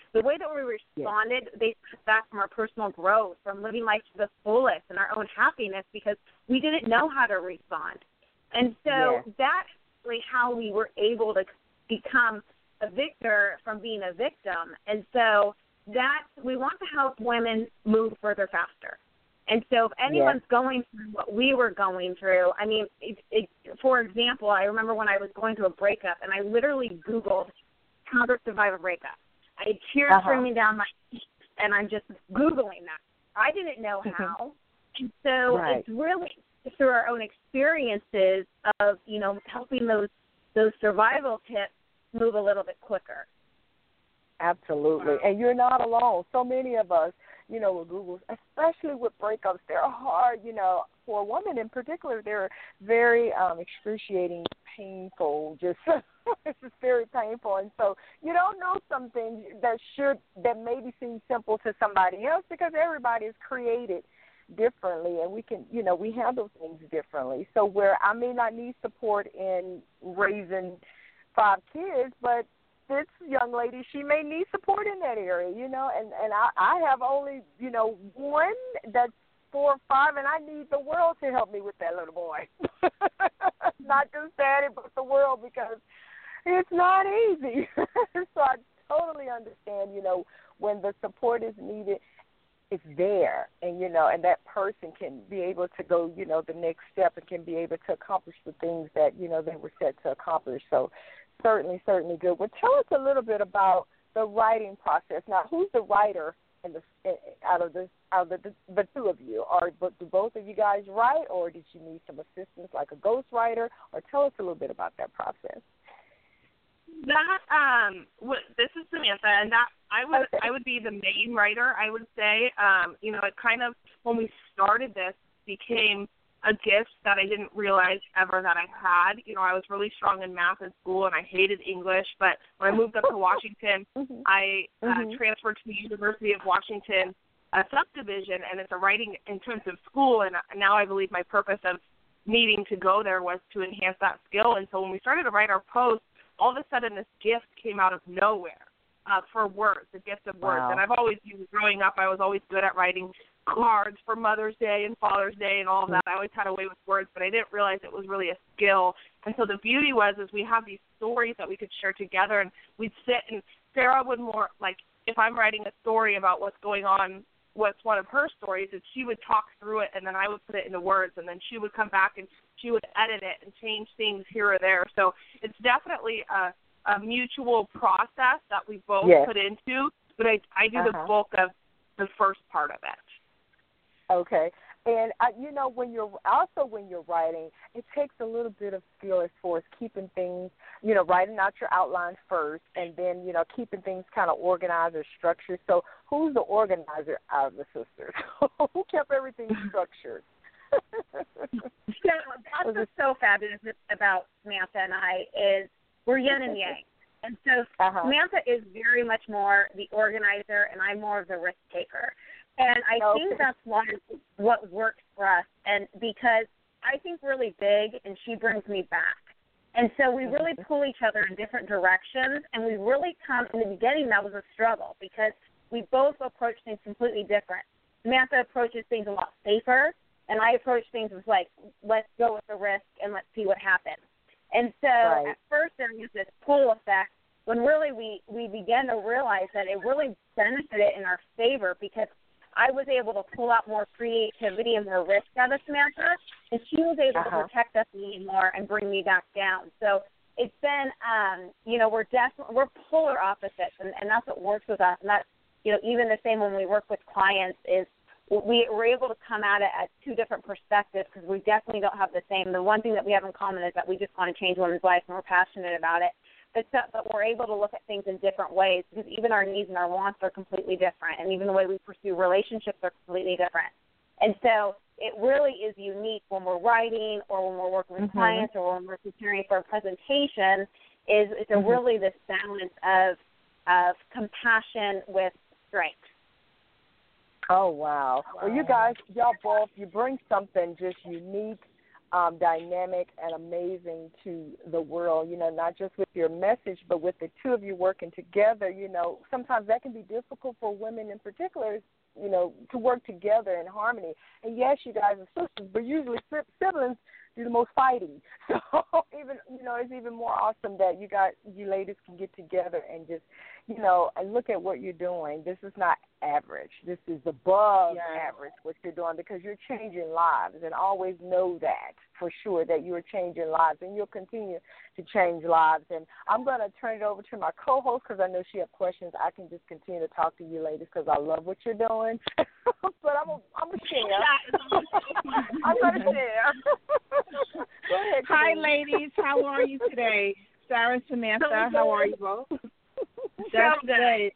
the way that we responded, they took that from our personal growth, from living life to the fullest and our own happiness, because we didn't know how to respond. And so that's really how we were able to become a victor from being a victim. And so we want to help women move further faster. And so if anyone's going through what we were going through, I mean, for example, I remember when I was going through a breakup, and I literally Googled how to survive a breakup. I had tears streaming down my cheeks, and I'm just Googling that. I didn't know how. And so it's really through our own experiences of, you know, helping those survival tips move a little bit quicker. Absolutely. And you're not alone. So many of us, you know, with Google, especially with breakups, they're hard, you know, for a woman in particular, they're very excruciating, painful, just it's just very painful. And so you don't know some things that maybe seem simple to somebody else, because everybody is created differently, and we can, you know, we handle things differently. So where I may not need support in raising 5 kids, but this young lady, she may need support in that area, you know, and I have only, you know, one that's 4 or 5, and I need the world to help me with that little boy. Not just daddy, but the world, because it's not easy. So I totally understand, you know, when the support is needed, it's there, and, you know, and that person can be able to go, you know, the next step, and can be able to accomplish the things that, you know, they were set to accomplish. So certainly good. Well, tell us a little bit about the writing process. Now, who's the writer out of the two of you? Or do both of you guys write, or did you need some assistance like a ghostwriter? Or tell us a little bit about that process. This is Samantha, and that I would be the main writer, I would say. You know, it kind of, when we started this, became a gift that I didn't realize ever that I had. You know, I was really strong in math in school, and I hated English, but when I moved up to Washington, I transferred to the University of Washington subdivision, and it's a writing intensive school, and now I believe my purpose of needing to go there was to enhance that skill. And so when we started to write our posts, all of a sudden this gift came out of nowhere for words, the gift of words. And I've always used, growing up, I was always good at writing cards for Mother's Day and Father's Day and all of that. I always had a way with words, but I didn't realize it was really a skill. And so the beauty was we have these stories that we could share together, and we'd sit, and Sarah would more, like, if I'm writing a story about what's going on, what's one of her stories, is she would talk through it, and then I would put it into words, and then she would come back and she would edit it and change things here or there. So it's definitely a mutual process that we both put into, but I do the bulk of the first part of it. Okay. And, you know, when you're writing, it takes a little bit of skill as far as keeping things, you know, writing out your outlines first, and then, you know, keeping things kind of organized or structured. So who's the organizer out of the sisters? Who kept everything structured? That's what's so fabulous about Samantha and I is we're yin and yang. And so Samantha is very much more the organizer, and I'm more of the risk taker. And I think that's what works for us, and because I think really big, and she brings me back. And so we really pull each other in different directions, and we really come, in the beginning that was a struggle because we both approach things completely different. Samantha approaches things a lot safer, and I approach things as like, let's go with the risk and let's see what happens. And so at first there was this pull effect when really we began to realize that it really benefited in our favor because I was able to pull out more creativity and more risk out of Samantha, and she was able to protect us a little more and bring me back down. So it's been, you know, we're polar opposites, and that's what works with us. And that's, you know, even the same when we work with clients is we're able to come at it at two different perspectives because we definitely don't have the same. The one thing that we have in common is that we just want to change women's lives, and we're passionate about it. But we're able to look at things in different ways because even our needs and our wants are completely different, and even the way we pursue relationships are completely different. And so it really is unique when we're writing or when we're working with clients or when we're preparing for a presentation is it's really this balance of compassion with strength. Oh, wow. Well, you guys, y'all both, you bring something just unique dynamic and amazing to the world, not just with your message, but with the two of you working together. Sometimes that can be difficult for women in particular, to work together in harmony. And yes, you guys are sisters, but usually siblings do the most fighting. So it's even more awesome that you ladies can get together and just, and look at what you're doing. This is not average. This is above average what you're doing, because you're changing lives, and always know that for sure, that you are changing lives, and you'll continue to change lives. And I'm going to turn it over to my co-host, because I know she has questions. I can just continue to talk to you ladies because I love what you're doing. But I'm going to share. I'm going to share. Go ahead, hi, ladies. How are you today? Sarah and Samantha, how are you both? That's good.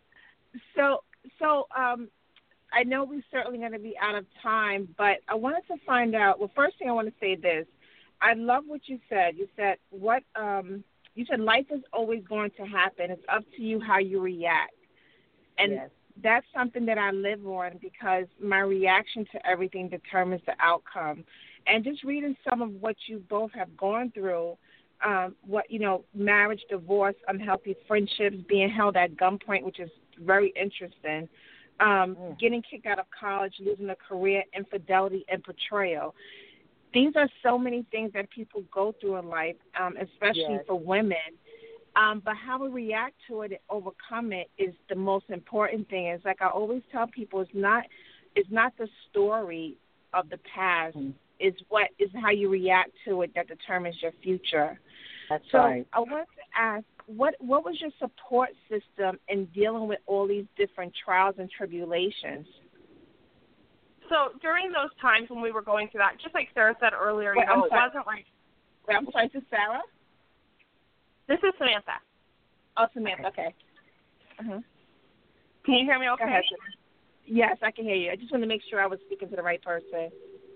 So I know we're certainly going to be out of time, but I wanted to find out. Well, first thing I want to say this: I love what you said. You said you said life is always going to happen. It's up to you how you react, and that's something that I live on, because my reaction to everything determines the outcome. And just reading some of what you both have gone through. Marriage, divorce, unhealthy friendships, being held at gunpoint, which is very interesting, getting kicked out of college, losing a career, infidelity, and betrayal. These are so many things that people go through in life, especially for women. But how we react to it and overcome it is the most important thing. It's like I always tell people, it's not the story of the past. Is how you react to it that determines your future. That's so right. I wanted to ask, what was your support system in dealing with all these different trials and tribulations? So during those times when we were going through that, just like Sarah said earlier, it wasn't like... Wait, I'm sorry, this is Sarah? This is Samantha. Oh, Samantha, okay. Uh-huh. Can you hear me okay? Go ahead. Yes, I can hear you. I just want to make sure I was speaking to the right person.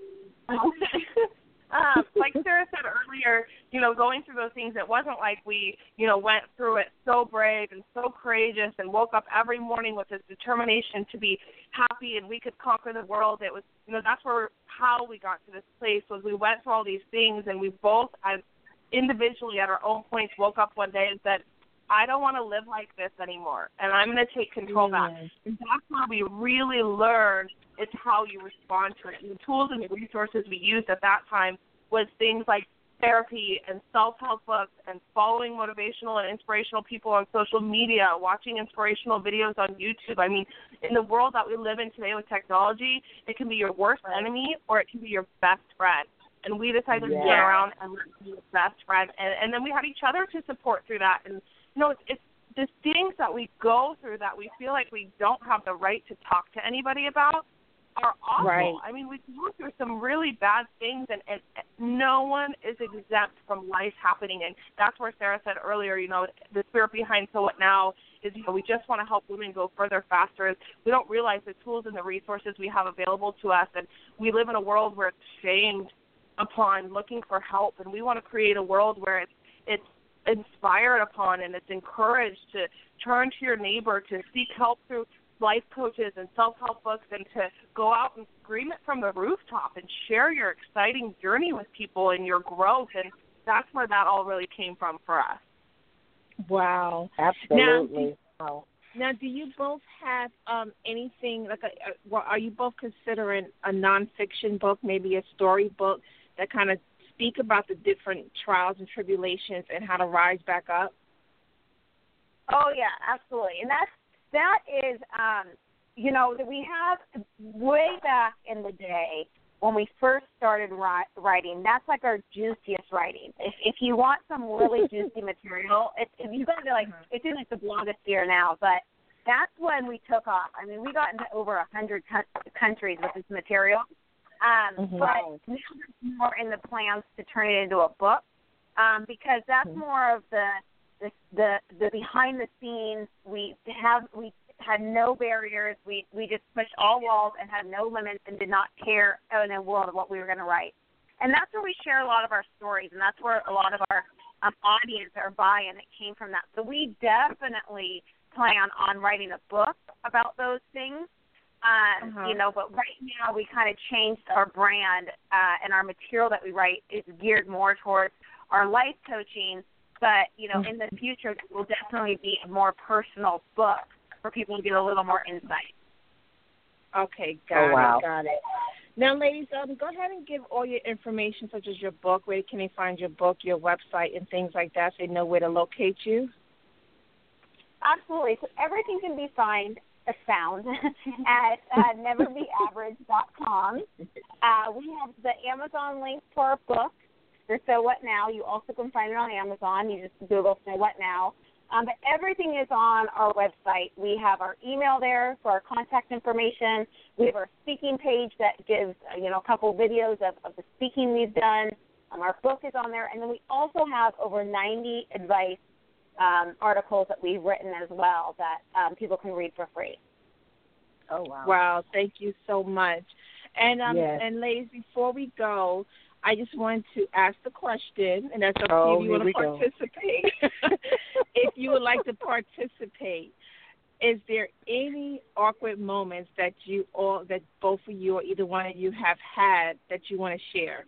Like Sarah said earlier, going through those things, it wasn't like we, went through it so brave and so courageous and woke up every morning with this determination to be happy and we could conquer the world. It was, that's how we got to this place, was we went through all these things, and we both, as individually at our own points, woke up one day and said, I don't want to live like this anymore, and I'm going to take control of that. And that's where we really learned it's how you respond to it. And the tools and the resources we used at that time was things like therapy and self-help books and following motivational and inspirational people on social media, watching inspirational videos on YouTube. I mean, in the world that we live in today with technology, it can be your worst enemy or it can be your best friend. And we decided to turn around and be your best friend. And then we had each other to support through that. And, it's the things that we go through that we feel like we don't have the right to talk to anybody about are awful. Right. I mean, we go through some really bad things, and no one is exempt from life happening. And that's where Sarah said earlier, the spirit behind So What Now is, we just want to help women go further, faster. We don't realize the tools and the resources we have available to us, and we live in a world where it's shamed upon looking for help, and we want to create a world where it's inspired upon and it's encouraged to turn to your neighbor, to seek help through life coaches and self-help books, and to go out and scream it from the rooftop and share your exciting journey with people and your growth. And that's where that all really came from for us. Wow. Absolutely. Now, do you both have anything, are you both considering a nonfiction book, maybe a story book that kind of speak about the different trials and tribulations and how to rise back up? Oh, yeah, absolutely. And that is, that we have way back in the day when we first started writing, that's like our juiciest writing. If you want some really juicy material, you've got to be like, it's in like the blogosphere now, but that's when we took off. I mean, we got into over 100 countries with this material. But now there's more in the plans to turn it into a book, because that's more of the behind the scenes. We had no barriers. We just pushed all walls and had no limits and did not care in the world of what we were going to write. And that's where we share a lot of our stories, and that's where a lot of our audience, our buy-in, it came from that. So we definitely plan on writing a book about those things. But right now we kind of changed our brand, and our material that we write is geared more towards our life coaching. But, in the future, it will definitely be a more personal book for people to get a little more insight. Okay, got it. Now, ladies, go ahead and give all your information, such as your book, where can they find your book, your website, and things like that, so they know where to locate you? Absolutely. So everything can be found at neverbeaverage.com. We have the Amazon link for our book, for So What Now. You also can find it on Amazon. You just Google So What Now. But everything is on our website. We have our email there for our contact information. We have our speaking page that gives, a couple of videos of the speaking we've done. Our book is on there. And then we also have over 90 advice articles that we've written as well that people can read for free. Oh, wow. Wow, thank you so much. And and ladies, before we go, I just wanted to ask the question, and that's up to you if you want to participate. If you would like to participate, is there any awkward moments that both of you or either one of you have had that you want to share?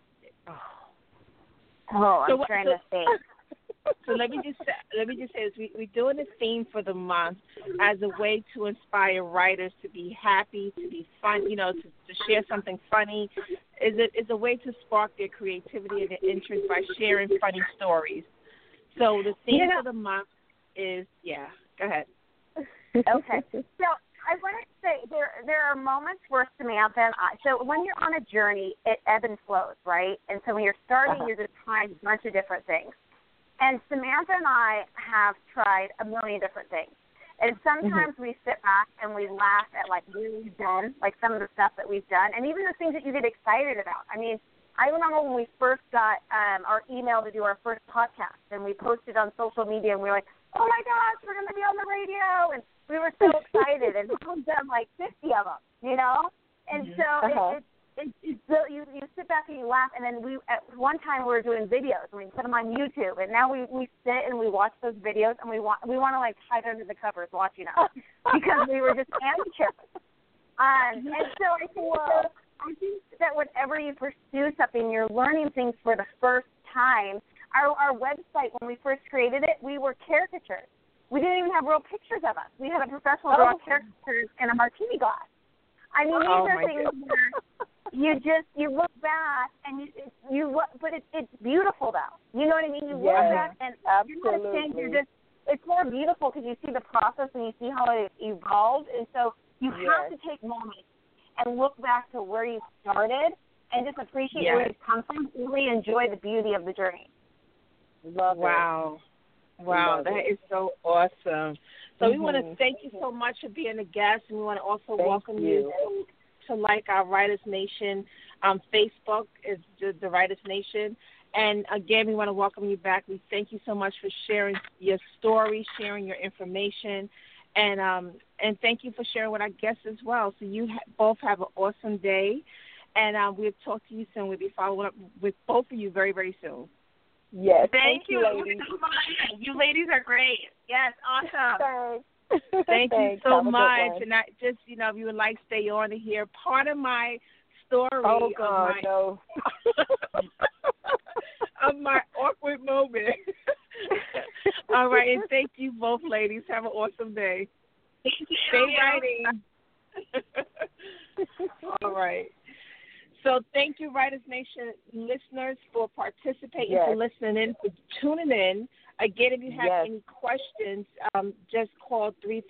I'm trying to think. So let me just say this: we're doing a theme for the month as a way to inspire writers to be happy, to be fun, to share something funny. Is a way to spark their creativity and their interest by sharing funny stories. So the theme for the month is go ahead. Okay. So I want to say there are moments where Samantha and I. So when you're on a journey, it ebbs and flows, right? And so when you're starting, you're just trying a bunch of different things. And Samantha and I have tried a million different things. And sometimes we sit back and we laugh at, what we've done, some of the stuff that we've done, and even the things that you get excited about. I mean, I remember when we first got our email to do our first podcast, and we posted on social media, and we were like, oh, my gosh, we're going to be on the radio. And we were so excited, and we've done 50 of them, And so you sit back and you laugh, and then at one time we were doing videos, and we put them on YouTube, and now we sit and we watch those videos, and we want to hide under the covers watching them because we were just amateurs. And so I think that whenever you pursue something, you're learning things for the first time. Our website, when we first created it, we were caricatures. We didn't even have real pictures of us. We had a professional draw caricatures in a martini glass. I mean, these are things where you look back and but it's beautiful though. You know what I mean? You look back and it's more beautiful because you see the process and you see how it evolved, and so you have to take moments and look back to where you started and just appreciate where you've come from. Really enjoy the beauty of the journey. Love it. Wow, that is so awesome. So we want to thank you so much for being a guest, and we want to also welcome you to our Writers Nation. Facebook is the Writers Nation. And, again, we want to welcome you back. We thank you so much for sharing your story, sharing your information, and thank you for sharing with our guests as well. So you both have an awesome day, and we'll talk to you soon. We'll be following up with both of you very, very soon. Yes. Thank you ladies. You ladies are great. Yes, awesome. Thank you so much. And I just, if you would like to stay on to hear part of my story of my awkward moment. All right, and thank you both ladies. Have an awesome day. Thank you. Stay writing. All right. So thank you, Writers Nation listeners, for participating, for listening in, for tuning in. Again, if you have any questions, just call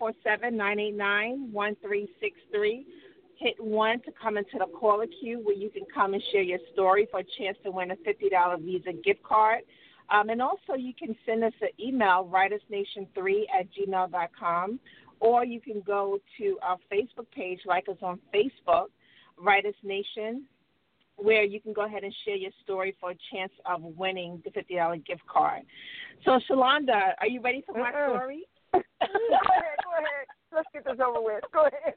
347-989-1363. Hit 1 to come into the caller queue where you can come and share your story for a chance to win a $50 Visa gift card. And also you can send us an email, writersnation3@gmail.com, or you can go to our Facebook page, like us on Facebook, Writers Nation, where you can go ahead and share your story for a chance of winning the $50 gift card. So, Shalonda, are you ready for my story? Go ahead. Let's get this over with. Go ahead.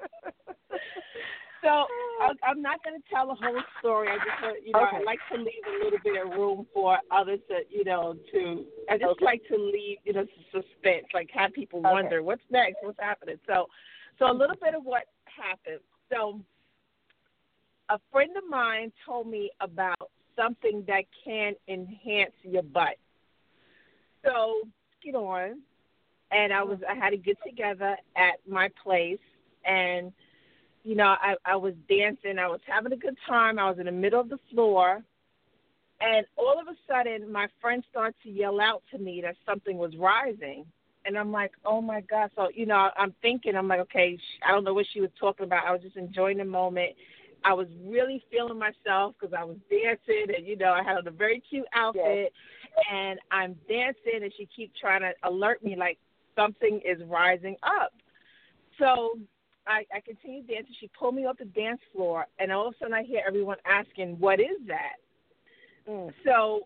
So, I'm not going to tell the whole story. I just, I like to leave a little bit of room for others to, I just like to leave, suspense, like have people wonder what's next, what's happening. So a little bit of what happened. So a friend of mine told me about something that can enhance your butt. So get on, and I had to get together at my place, and you know, I was dancing, I was having a good time, I was in the middle of the floor, and all of a sudden my friend started to yell out to me that something was rising. And I'm like, oh, my God. So, you know, I'm like, okay, I don't know what she was talking about. I was just enjoying the moment. I was really feeling myself because I was dancing. And, you know, I had a very cute outfit. Yes. And I'm dancing, and she keeps trying to alert me like something is rising up. So I continue dancing. She pulled me off the dance floor, and all of a sudden I hear everyone asking, what is that? So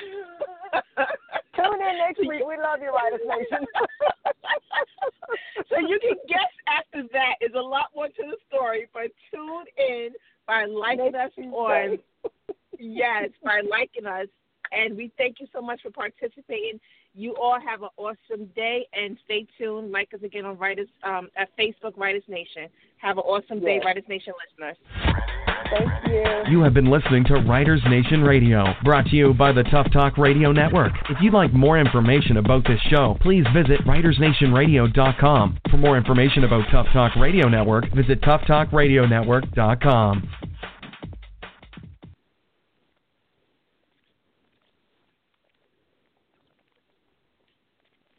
tune in next week. We love you, Writers Nation. So you can guess after that. There's a lot more to the story, but tune in by liking us on. Yes, by liking us. And we thank you so much for participating. You all have an awesome day, and stay tuned. Like us again on Writers at Facebook, Writers Nation. Have an awesome day, Writers Nation listeners. Thank you. You have been listening to Writers Nation Radio, brought to you by the Tough Talk Radio Network. If you'd like more information about this show, please visit WritersNationRadio.com. For more information about Tough Talk Radio Network, visit ToughTalkRadioNetwork.com.